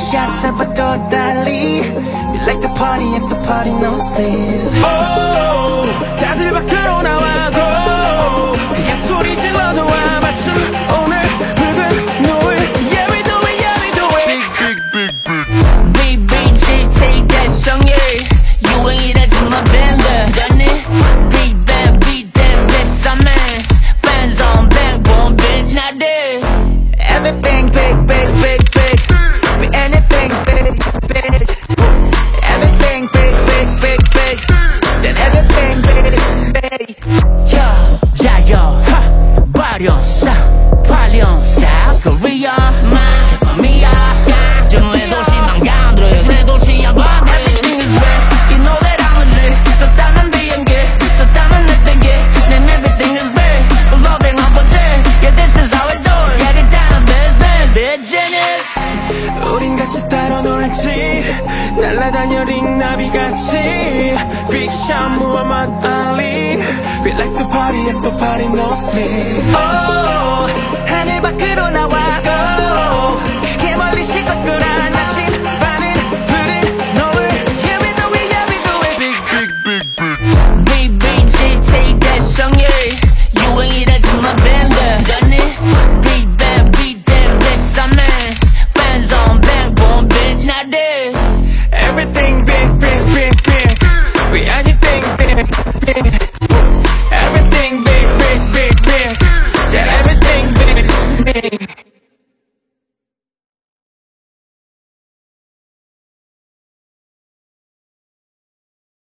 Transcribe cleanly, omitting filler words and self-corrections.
shots 잡아도 달리 We like the party if the party no sleep. Oh, 다들 밖으로 나와도 그냥 소리 질러 좋아 말씀 오늘 붉은 노을. Yeah we do it, yeah we do it. BBGT 대성일 유행이라지 마 밴드 got it. Beat that beat that that's a man. Fans on back boom big not there. Everything big, big, big, big. Be anything big, big. Everything big, big, big, big. Then everything big, big. 여자여 발연사 발연사 Korea Mamma mia 정우의 도시 망간들 자신의 도시야 봐. Everything is red You know that I'm a G 떴다면 비행기 섰다면 내 땡기 Then everything is bad 불러댕 헛번째 Yeah this is how we do it Yeah get down business They're genius. 우린 같이 따로 놀지 날아다녀 링나비같이 Big Sean Muhammad Ali We like to party if the party no sleep. Oh